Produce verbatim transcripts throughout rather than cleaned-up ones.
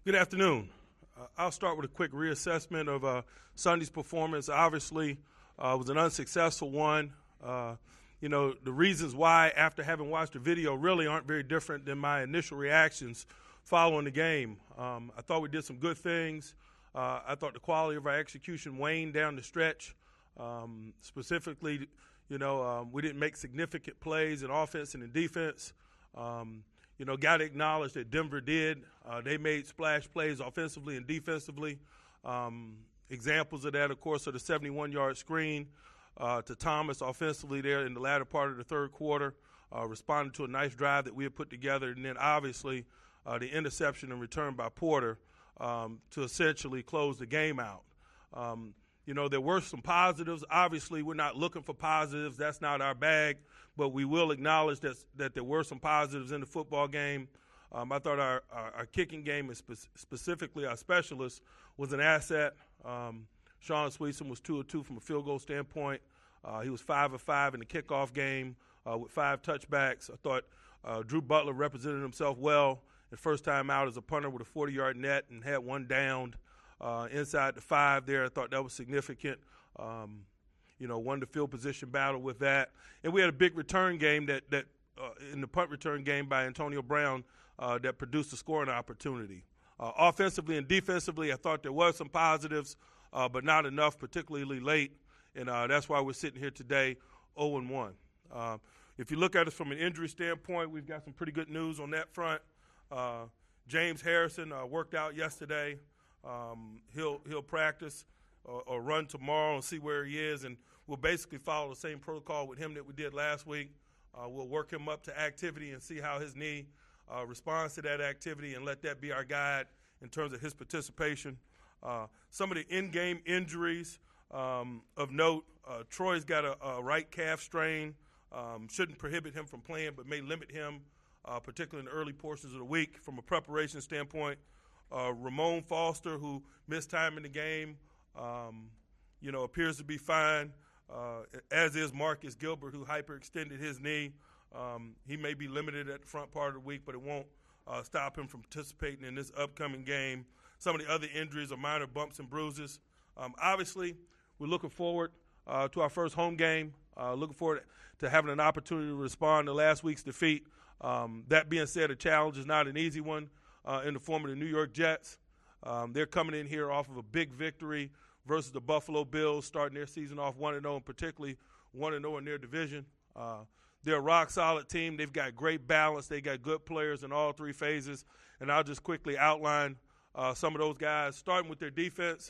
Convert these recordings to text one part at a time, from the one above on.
Good afternoon. Uh, I'll start with a quick reassessment of uh, Sunday's performance. Obviously, uh, it was an unsuccessful one. Uh, you know, the reasons why, after having watched the video, really aren't very different than my initial reactions following the game. Um, I thought we did some good things. Uh, I thought the quality of our execution waned down the stretch. Um, specifically, you know, um, we didn't make significant plays in offense and in defense. Um, You know, got to acknowledge that Denver did. Uh, they made splash plays offensively and defensively. Um, examples of that, of course, are the seventy-one-yard screen uh, to Thomas offensively there in the latter part of the third quarter, uh, responding to a nice drive that we had put together. And then, obviously, uh, the interception and return by Porter um, to essentially close the game out. Um, you know, there were some positives. Obviously, we're not looking for positives. That's not our bag. But we will acknowledge that that there were some positives in the football game. Um, I thought our, our, our kicking game, and spe- specifically our specialist, was an asset. Um, Sean Sweetson was two of two from a field goal standpoint. Uh, he was five of five in the kickoff game uh, with five touchbacks. I thought uh, Drew Butler represented himself well. The first time out as a punter with a forty-yard net and had one downed uh, inside the five there. I thought that was significant. Um, You know, won the field position battle with that. And we had a big return game that, that uh, in the punt return game by Antonio Brown uh, that produced a scoring opportunity. Uh, offensively and defensively, I thought there was some positives, uh, but not enough, particularly late. And uh, that's why we're sitting here today oh and one. Uh, if you look at us from an injury standpoint, we've got some pretty good news on that front. Uh, James Harrison uh, worked out yesterday. Um, he'll he'll practice. Or, or run tomorrow and see where he is, and we'll basically follow the same protocol with him that we did last week. Uh, we'll work him up to activity and see how his knee uh, responds to that activity and let that be our guide in terms of his participation. Uh, some of the in-game injuries um, of note, uh, Troy's got a, a right calf strain. Um, shouldn't prohibit him from playing, but may limit him, uh, particularly in the early portions of the week. From a preparation standpoint, uh, Ramon Foster, who missed time in the game, Um, you know, appears to be fine, uh, as is Marcus Gilbert, who hyperextended his knee. Um, he may be limited at the front part of the week, but it won't uh, stop him from participating in this upcoming game. Some of the other injuries are minor bumps and bruises. Um, obviously, we're looking forward uh, to our first home game, uh, looking forward to having an opportunity to respond to last week's defeat. Um, that being said, a challenge is not an easy one uh, in the form of the New York Jets. Um, they're coming in here off of a big victory versus the Buffalo Bills, starting their season off one and oh, and particularly one and oh in their division. Uh, they're a rock-solid team. They've got great balance. They got good players in all three phases. And I'll just quickly outline uh, some of those guys, starting with their defense.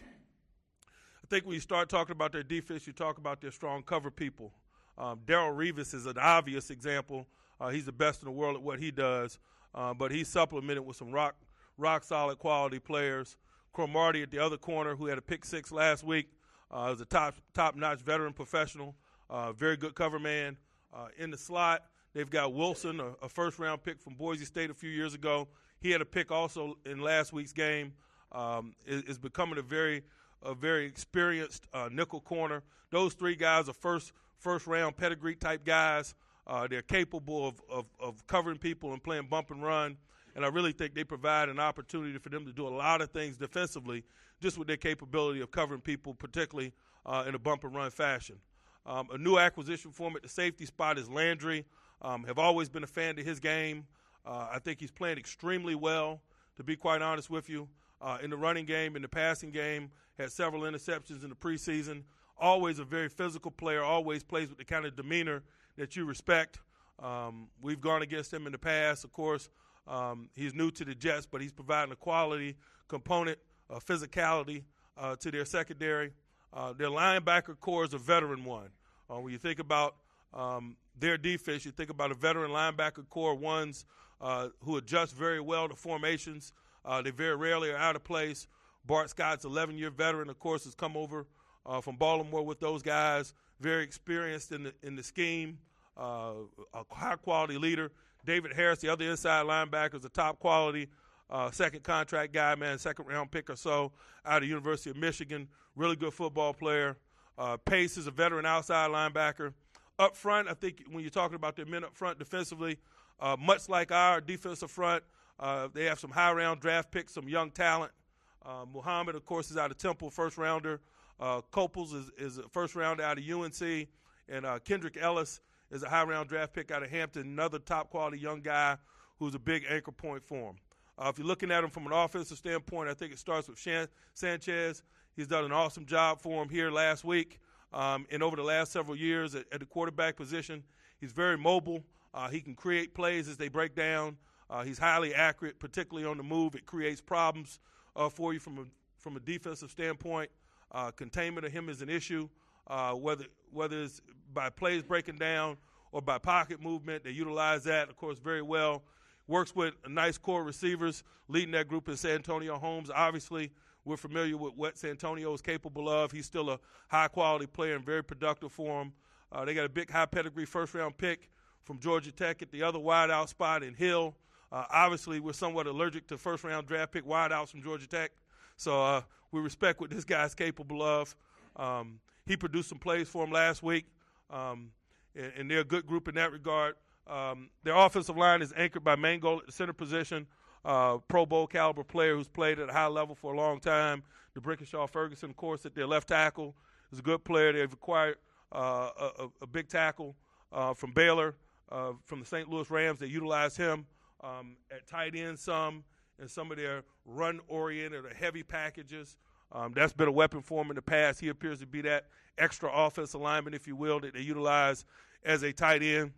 I think when you start talking about their defense, you talk about their strong cover people. Um, Darrelle Revis is an obvious example. Uh, he's the best in the world at what he does, uh, but he's supplemented with some rock, rock-solid quality players. Cromartie at the other corner, who had a pick six last week, uh, is a top, top-notch veteran professional, uh, very good cover man. Uh, in the slot, they've got Wilson, a, a first-round pick from Boise State a few years ago. He had a pick also in last week's game. Um, is, is becoming a very, a very experienced uh, nickel corner. Those three guys are first, first-round pedigree-type guys. Uh, they're capable of, of, of covering people and playing bump and run. And I really think they provide an opportunity for them to do a lot of things defensively just with their capability of covering people, particularly uh, in a bump-and-run fashion. Um, a new acquisition for him at the safety spot is Landry. Um, have always been a fan of his game. Uh, I think he's playing extremely well, to be quite honest with you. Uh, in the running game, in the passing game, had several interceptions in the preseason. Always a very physical player, always plays with the kind of demeanor that you respect. Um, we've gone against him in the past, of course. Um, he's new to the Jets, but he's providing a quality component of physicality uh, to their secondary. Uh, their linebacker core is a veteran one. Uh, when you think about um, their defense, you think about a veteran linebacker core, ones uh, who adjust very well to formations. Uh, they very rarely are out of place. Bart Scott's eleven-year veteran, of course, has come over uh, from Baltimore with those guys, very experienced in the, in the scheme, uh, a high-quality leader. David Harris, the other inside linebacker, is a top-quality uh, second contract guy, man, second-round pick or so out of the University of Michigan. Really good football player. Uh, Pace is a veteran outside linebacker. Up front, I think when you're talking about their men up front defensively, uh, much like our defensive front, Uh, they have some high-round draft picks, some young talent. Uh, Muhammad, of course, is out of Temple, first-rounder. Uh, Copels is, is a first-rounder out of U N C. And uh, Kendrick Ellis is a high-round draft pick out of Hampton, another top-quality young guy who's a big anchor point for him. Uh, if you're looking at him from an offensive standpoint, I think it starts with Shan- Sanchez. He's done an awesome job for him here last week um, and over the last several years at, at the quarterback position. He's very mobile. Uh, he can create plays as they break down. Uh, he's highly accurate, particularly on the move. It creates problems uh, for you from a, from a defensive standpoint. Uh, containment of him is an issue, uh, whether whether it's by plays breaking down or by pocket movement. They utilize that, of course, very well. Works with a nice core of receivers, leading that group is Santonio Holmes. Obviously, we're familiar with what Santonio is capable of. He's still a high-quality player and very productive for him. Uh, they got a big high-pedigree first-round pick from Georgia Tech at the other wideout spot in Hill. Uh, obviously, we're somewhat allergic to first-round draft pick wideouts from Georgia Tech, so uh, we respect what this guy's capable of. Um, he produced some plays for him last week, um, and, and they're a good group in that regard. Um, their offensive line is anchored by Mangold at the center position, uh, Pro Bowl caliber player who's played at a high level for a long time. DeBrickenshaw Ferguson, of course, at their left tackle is a good player. They've acquired uh, a, a big tackle uh, from Baylor, uh, from the Saint Louis Rams. They utilize him um, at tight end some in some of their run-oriented or heavy packages. Um, that's been a weapon for him in the past. He appears to be that extra offensive lineman, if you will, that they utilize as a tight end.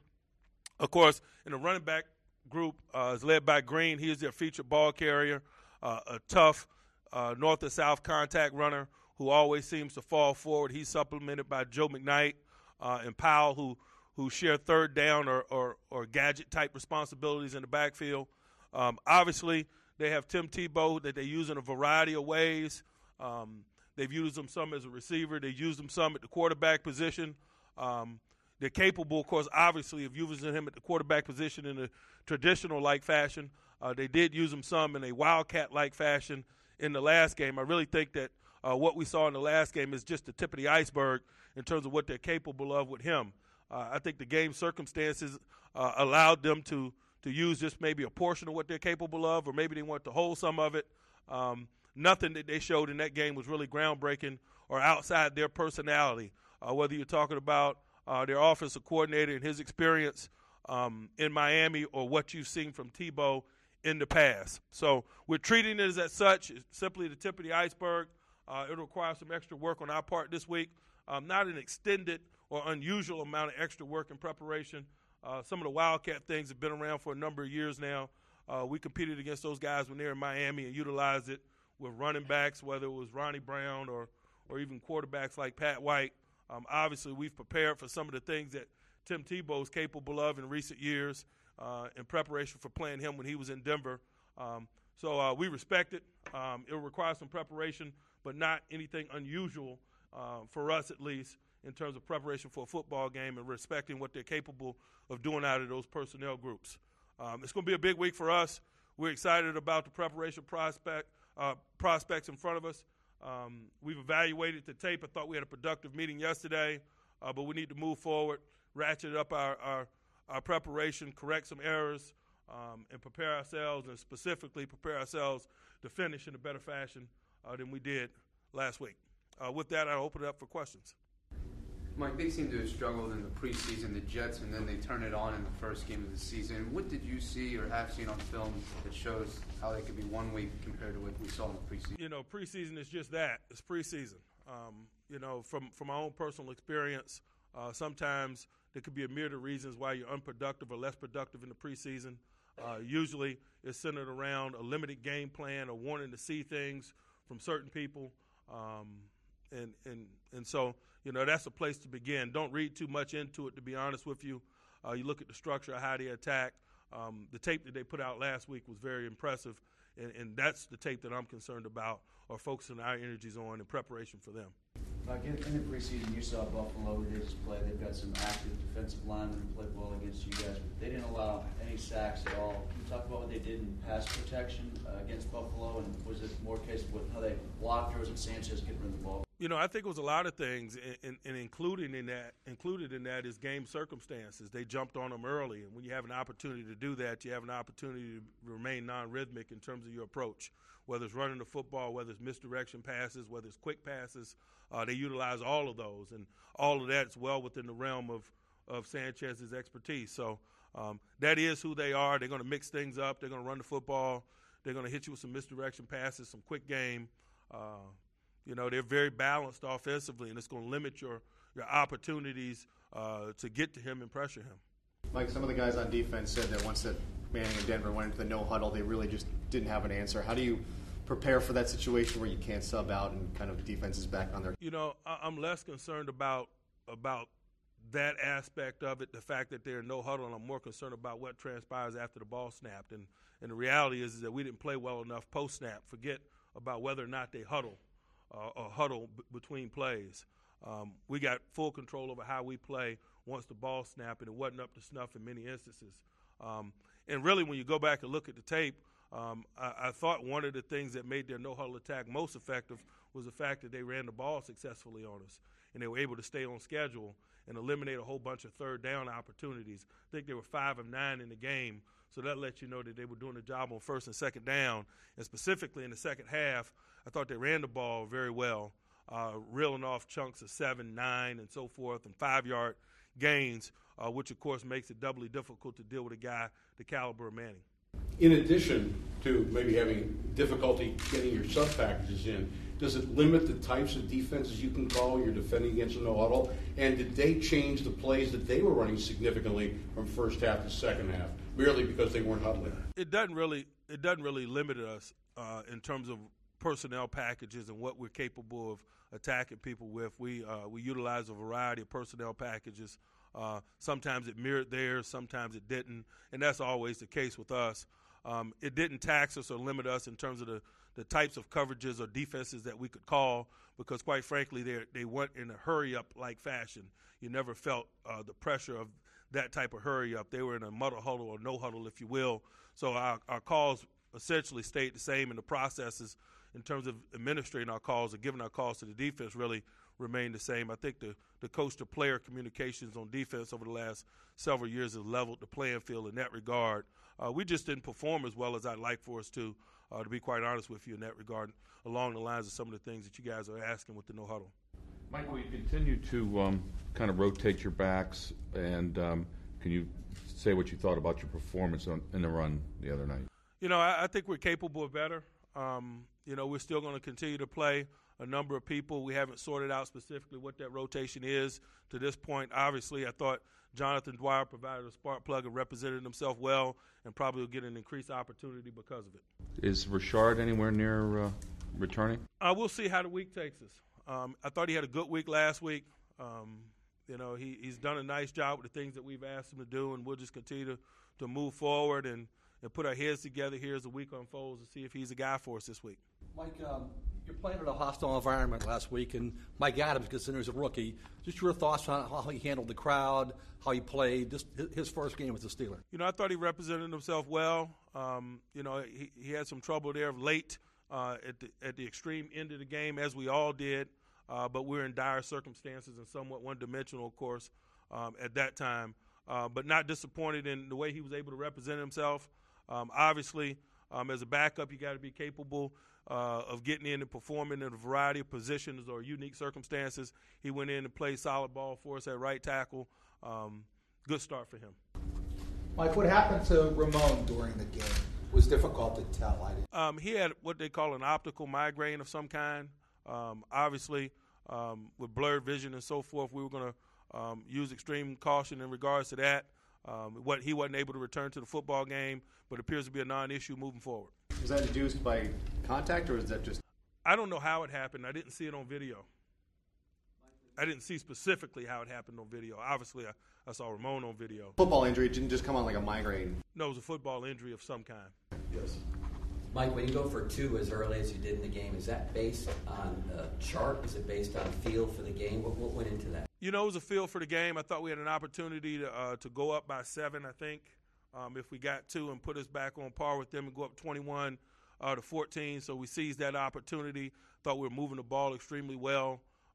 Of course, in the running back group uh, is led by Green. He is their featured ball carrier, uh, a tough uh, north and south contact runner who always seems to fall forward. He's supplemented by Joe McKnight uh, and Powell, who who share third down or, or, or gadget-type responsibilities in the backfield. Um, obviously, they have Tim Tebow that they use in a variety of ways. Um, they've used him some as a receiver. They've used him some at the quarterback position. Um, They're capable, of course, obviously, of using him at the quarterback position in a traditional-like fashion. Uh, they did use him some in a wildcat-like fashion in the last game. I really think that uh, what we saw in the last game is just the tip of the iceberg in terms of what they're capable of with him. Uh, I think the game circumstances uh, allowed them to to use just maybe a portion of what they're capable of, or maybe they want to hold some of it. Um, nothing that they showed in that game was really groundbreaking or outside their personality, uh, whether you're talking about Uh, their offensive coordinator and his experience um, in Miami or what you've seen from Tebow in the past. So we're treating it as such. It's simply the tip of the iceberg. Uh, it'll require some extra work on our part this week. Um, not an extended or unusual amount of extra work and preparation. Uh, some of the Wildcat things have been around for a number of years now. Uh, we competed against those guys when they were in Miami and utilized it with running backs, whether it was Ronnie Brown or, or even quarterbacks like Pat White. Um, obviously, we've prepared for some of the things that Tim Tebow is capable of in recent years uh, in preparation for playing him when he was in Denver. Um, so uh, we respect it. Um, it will require some preparation, but not anything unusual uh, for us, at least, in terms of preparation for a football game and respecting what they're capable of doing out of those personnel groups. Um, it's going to be a big week for us. We're excited about the preparation prospect uh, prospects in front of us. Um, we've evaluated the tape. I thought we had a productive meeting yesterday, uh, but we need to move forward, ratchet up our, our, our preparation, correct some errors, um, and prepare ourselves, and specifically prepare ourselves to finish in a better fashion uh, than we did last week. Uh, with that, I'll open it up for questions. Mike, they seem to have struggled in the preseason, the Jets, and then they turn it on in the first game of the season. What did you see or have seen on film that shows how they could be one week compared to what we saw in the preseason? You know, preseason is just that. It's preseason. Um, you know, from, from my own personal experience, uh, sometimes there could be a myriad of reasons why you're unproductive or less productive in the preseason. Uh, usually it's centered around a limited game plan or wanting to see things from certain people. Um, and, and, and so, you know, that's a place to begin. Don't read too much into it, to be honest with you. Uh, you look at the structure of how they attack. Um, the tape that they put out last week was very impressive, and, and that's the tape that I'm concerned about or focusing our energies on in preparation for them. Like in, in the preseason, you saw Buffalo. They just play. They've got some active defensive linemen who played well against you guys, but they didn't allow any sacks at all. Can you talk about what they did in pass protection uh, against Buffalo, and was it more a case of what, how they blocked, or was it Sanchez getting rid of the ball? You know, I think it was a lot of things, and, and including in that, included in that is game circumstances. They jumped on them early, and when you have an opportunity to do that, you have an opportunity to remain non-rhythmic in terms of your approach, whether it's running the football, whether it's misdirection passes, whether it's quick passes. Uh, they utilize all of those, and all of that's well within the realm of, of Sanchez's expertise. So um, that is who they are. They're going to mix things up. They're going to run the football. They're going to hit you with some misdirection passes, some quick game. Uh, You know, they're very balanced offensively, and it's going to limit your, your opportunities uh, to get to him and pressure him. Mike, some of the guys on defense said that once that Manning and Denver went into the no huddle, they really just didn't have an answer. How do you prepare for that situation where you can't sub out and kind of the defense is back on their? You know, I'm less concerned about about that aspect of it, the fact that they're in no huddle, and I'm more concerned about what transpires after the ball snapped. And, and the reality is, is that we didn't play well enough post-snap. Forget about whether or not they huddle. Uh, a huddle b- between plays. Um, we got full control over how we play once the ball snapped, and it wasn't up to snuff in many instances. Um, and really, when you go back and look at the tape, um, I, I thought one of the things that made their no-huddle attack most effective was the fact that they ran the ball successfully on us, and they were able to stay on schedule and eliminate a whole bunch of third down opportunities. I think they were five of nine in the game, so that lets you know that they were doing the job on first and second down. And specifically in the second half, I thought they ran the ball very well, uh, reeling off chunks of seven, nine, and so forth, and five-yard gains, uh, which, of course, makes it doubly difficult to deal with a guy the caliber of Manning. In addition to maybe having difficulty getting your sub-packages in, does it limit the types of defenses you can call you're defending against a no-huddle? And did they change the plays that they were running significantly from first half to second half, merely because they weren't huddling? It doesn't really, it doesn't really limit us uh, in terms of personnel packages and what we're capable of attacking people with. We uh, we utilize a variety of personnel packages. Uh, sometimes it mirrored theirs, sometimes it didn't, and that's always the case with us. Um, it didn't tax us or limit us in terms of the, the types of coverages or defenses that we could call, because quite frankly, they they weren't in a hurry-up-like fashion. You never felt uh, the pressure of that type of hurry-up. They were in a muddle huddle or no huddle, if you will. So our, our calls essentially stayed the same, and the processes in terms of administrating our calls or giving our calls to the defense really remained the same. I think the, the coach-to-player communications on defense over the last several years has leveled the playing field in that regard. Uh, we just didn't perform as well as I'd like for us to, uh, to be quite honest with you in that regard, along the lines of some of the things that you guys are asking with the no-huddle. Mike, will you continue to um, kind of rotate your backs, and um, can you say what you thought about your performance on, in the run the other night? You know, I, I think we're capable of better. Um, you know, we're still going to continue to play a number of people. We haven't sorted out specifically what that rotation is to this point. Obviously, I thought Jonathan Dwyer provided a spark plug and represented himself well, and probably will get an increased opportunity because of it. Is Rashard anywhere near uh, returning? Uh, we'll see how the week takes us. Um, I thought he had a good week last week. Um, you know, he, he's done a nice job with the things that we've asked him to do, and we'll just continue to, to move forward and, and put our heads together here as the week unfolds and see if he's a guy for us this week. Mike, um, you're playing in a hostile environment last week, and Mike Adams, considered as a rookie, just your thoughts on how he handled the crowd, how he played, just his first game as a Steeler. You know, I thought he represented himself well. Um, you know, he, he had some trouble there late uh, at the at the extreme end of the game, as we all did, uh, but we were in dire circumstances and somewhat one-dimensional, of course, um, at that time. Uh, but not disappointed in the way he was able to represent himself. Um, obviously, um, as a backup, you got to be capable uh, of getting in and performing in a variety of positions or unique circumstances. He went in and played solid ball for us at right tackle. Um, good start for him. Mike, what happened to Ramon during the game? It was difficult to tell. I didn't. Um, he had what they call an optical migraine of some kind. Um, obviously, um, with blurred vision and so forth, we were going to um, use extreme caution in regards to that. Um, what he wasn't able to return to the football game, but appears to be a non-issue moving forward. Was that induced by contact, or is that just? I don't know how it happened. I didn't see it on video. I didn't see specifically how it happened on video. Obviously, I, I saw Ramon on video. Football injury, it didn't just come on like a migraine. No, it was a football injury of some kind. Yes. Mike, when you go for two as early as you did in the game, is that based on a chart? Is it based on feel for the game? What, what went into that? You know, it was a feel for the game. I thought we had an opportunity to uh, to go up by seven, I think, um, if we got two and put us back on par with them and go up twenty-one uh, to fourteen. So we seized that opportunity. Thought we were moving the ball extremely well.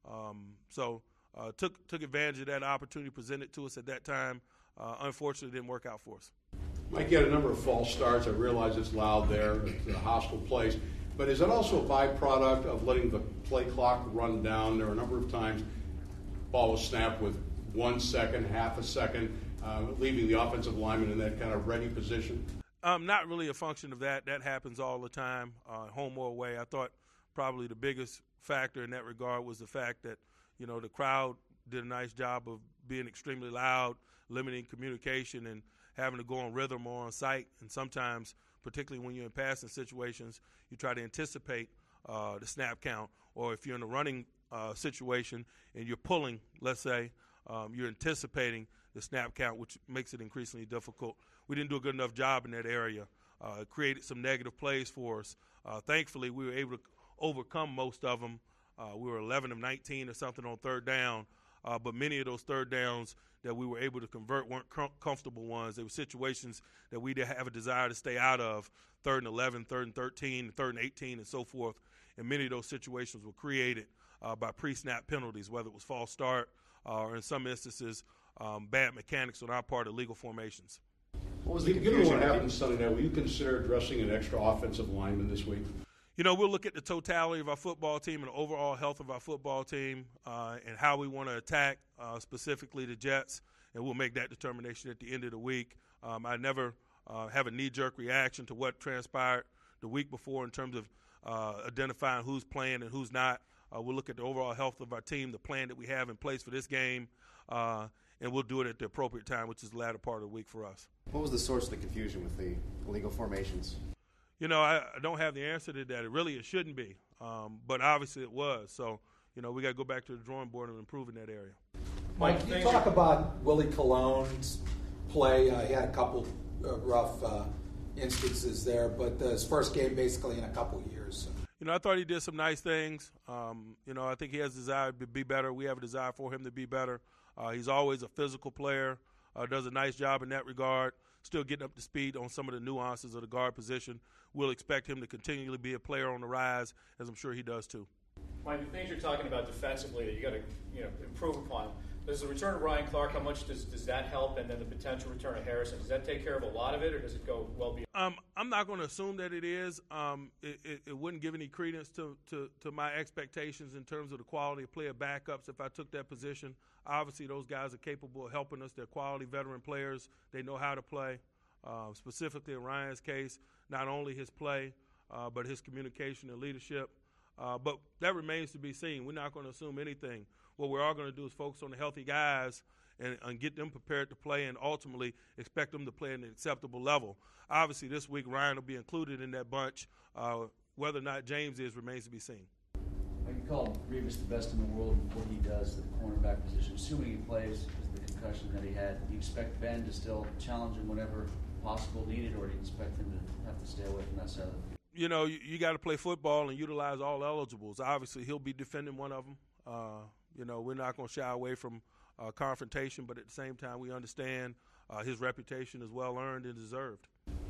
Um, so uh, took took advantage of that opportunity presented to us at that time. Uh, unfortunately, it didn't work out for us. Mike, you had a number of false starts. I realize it's loud there. It's a hostile place. But is that also a byproduct of letting the play clock run down? There are a number of times ball was snapped with one second, half a second, uh, leaving the offensive lineman in that kind of ready position. Um, not really a function of that. That happens all the time, uh, home or away. I thought probably the biggest factor in that regard was the fact that, you know, the crowd did a nice job of being extremely loud, limiting communication, and having to go on rhythm or on sight. And sometimes, particularly when you're in passing situations, you try to anticipate uh, the snap count. Or if you're in a running uh, situation and you're pulling, let's say, um, you're anticipating the snap count, which makes it increasingly difficult. We didn't do a good enough job in that area. Uh, it created some negative plays for us. Uh, thankfully, we were able to overcome most of them. Uh, we were eleven of nineteen or something on third down, uh, but many of those third downs that we were able to convert weren't com- comfortable ones. They were situations that we did have a desire to stay out of, third and eleven, third and thirteen, third and eighteen, and so forth. And many of those situations were created uh, by pre-snap penalties, whether it was false start uh, or in some instances um, bad mechanics on our part of legal formations. What was the Given confusion? what happened Sunday night, will you consider dressing an extra offensive lineman this week? You know, we'll look at the totality of our football team and the overall health of our football team uh, and how we want to attack uh, specifically the Jets, and we'll make that determination at the end of the week. Um, I never uh, have a knee-jerk reaction to what transpired the week before in terms of uh, identifying who's playing and who's not. Uh, we'll look at the overall health of our team, the plan that we have in place for this game, uh, and we'll do it at the appropriate time, which is the latter part of the week for us. What was the source of the confusion with the illegal formations? You know, I, I don't have the answer to that. It really it shouldn't be, um, but obviously it was. So, you know, we got to go back to the drawing board and improve in that area. Mike, you talk about Willie Colon's play. Uh, he had a couple uh, rough uh, instances there, but uh, his first game basically in a couple years. You know, I thought he did some nice things. Um, you know, I think he has a desire to be better. We have a desire for him to be better. Uh, he's always a physical player, uh, does a nice job in that regard, still getting up to speed on some of the nuances of the guard position. We'll expect him to continually be a player on the rise, as I'm sure he does too. Mike, the things you're talking about defensively that you got to you know improve upon. Does the return of Ryan Clark, how much does, does that help? And then the potential return of Harrison, does that take care of a lot of it, or does it go well beyond? Um, I'm not going to assume that it is. Um, it, it, it wouldn't give any credence to, to, to my expectations in terms of the quality of player backups if I took that position. Obviously, those guys are capable of helping us. They're quality veteran players. They know how to play. Uh, specifically in Ryan's case, not only his play, uh, but his communication and leadership. Uh, but that remains to be seen. We're not going to assume anything. What we're all going to do is focus on the healthy guys and, and get them prepared to play and ultimately expect them to play at an acceptable level. Obviously, this week, Ryan will be included in that bunch. Uh, whether or not James is remains to be seen. I can call Revis the best in the world in what he does, the cornerback position. Assuming he plays with the concussion that he had, do you expect Ben to still challenge him whenever possible needed, or do you expect him to have to stay away from that side of the field? You know, you, you got to play football and utilize all eligibles. Obviously, he'll be defending one of them. Uh, you know, we're not going to shy away from uh, confrontation, but at the same time, we understand uh, his reputation is well earned and deserved.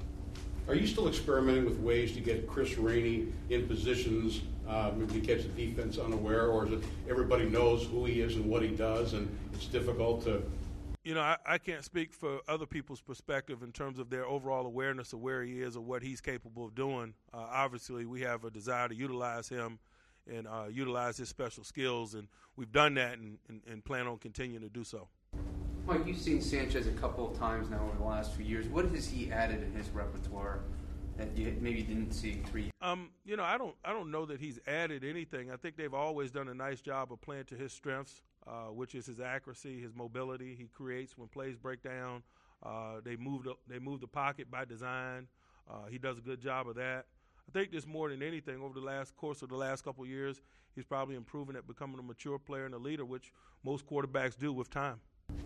Are you still experimenting with ways to get Chris Rainey in positions, uh, maybe to catch the defense unaware, or is it everybody knows who he is and what he does, and it's difficult to? You know, I, I can't speak for other people's perspective in terms of their overall awareness of where he is or what he's capable of doing. Uh, obviously, we have a desire to utilize him and uh, utilize his special skills, and we've done that and, and, and plan on continuing to do so. Mike, you've seen Sanchez a couple of times now over the last few years. What has he added in his repertoire that you maybe didn't see three years ago? Um, you know, I don't, I don't know that he's added anything. I think they've always done a nice job of playing to his strengths, uh, which is his accuracy, his mobility. He creates when plays break down. Uh, they move the, they move the pocket by design. Uh, he does a good job of that. I think this more than anything over the last course of the last couple of years, he's probably improving at becoming a mature player and a leader, which most quarterbacks do with time.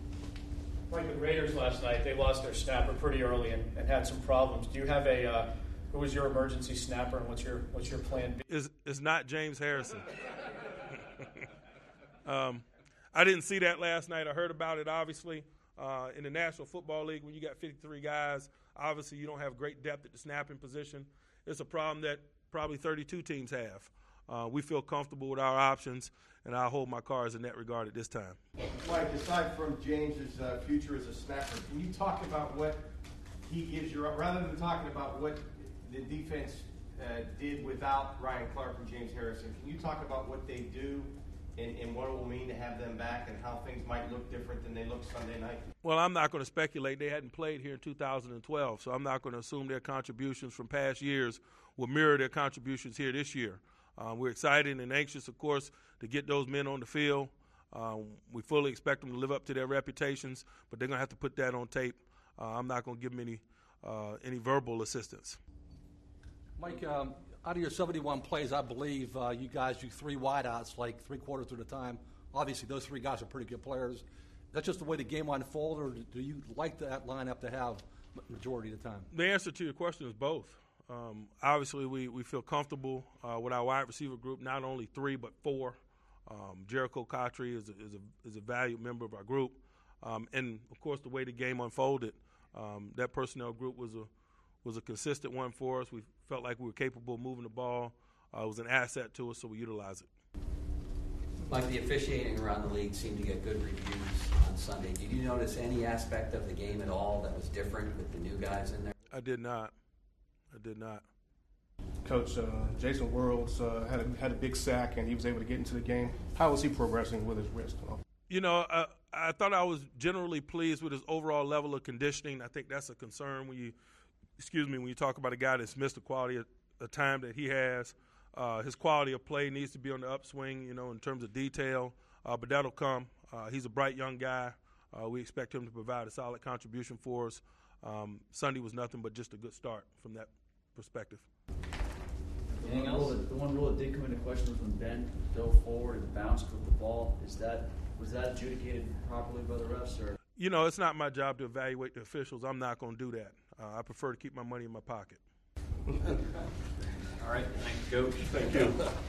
Like the Raiders last night, they lost their snapper pretty early and, and had some problems. Do you have a uh, who was your emergency snapper, and what's your what's your plan B? Is is not James Harrison. um, I didn't see that last night. I heard about it, obviously. Uh, in the National Football League, when you got fifty-three guys, obviously you don't have great depth at the snapping position. It's a problem that probably thirty-two teams have. uh, we feel comfortable with our options, and I'll hold my cards in that regard at this time. Mike, aside from James's uh, future as a snapper, can you talk about what he gives you, rather than talking about what the defense uh, did without Ryan Clark and James Harrison, can you talk about what they do and, and what it will mean to have them back and how things might look different than they look Sunday night? Well, I'm not going to speculate. They hadn't played here in two thousand twelve, so I'm not going to assume their contributions from past years will mirror their contributions here this year. Uh, we're excited and anxious, of course, to get those men on the field. Um, we fully expect them to live up to their reputations, but they're going to have to put that on tape. Uh, I'm not going to give them any, uh, any verbal assistance. Mike, um, out of your seventy-one plays, I believe uh, you guys do three wideouts like three quarters of the time. Obviously, those three guys are pretty good players. Is that just the way the game unfolded, or do you like that lineup to have majority of the time? The answer to your question is both. Um, obviously, we, we feel comfortable uh, with our wide receiver group, not only three but four. Um, Jericho Cotry is a, is, a, is a valued member of our group. Um, and, of course, the way the game unfolded, um, that personnel group was a was a consistent one for us. We felt like we were capable of moving the ball. Uh, it was an asset to us, so we utilized it. Mike, the officiating around the league seemed to get good reviews on Sunday. Did you notice any aspect of the game at all that was different with the new guys in there? I did not. I did not. Coach, uh, Jason Worlds uh, had, a, had a big sack, and he was able to get into the game. How was he progressing with his wrist? You know, uh, I thought I was generally pleased with his overall level of conditioning. I think that's a concern when you, excuse me, when you talk about a guy that's missed the quality of the time that he has. Uh, his quality of play needs to be on the upswing, you know, in terms of detail, uh, but that'll come. Uh, he's a bright young guy. Uh, we expect him to provide a solid contribution for us. Um, Sunday was nothing but just a good start from that perspective. Anything else? The one rule that did come into question was when Ben dove forward and bounced with the ball. Is that was that adjudicated properly by the refs, or? You know, it's not my job to evaluate the officials. I'm not going to do that. Uh, I prefer to keep my money in my pocket. All right, thank you, Coach. Thank you.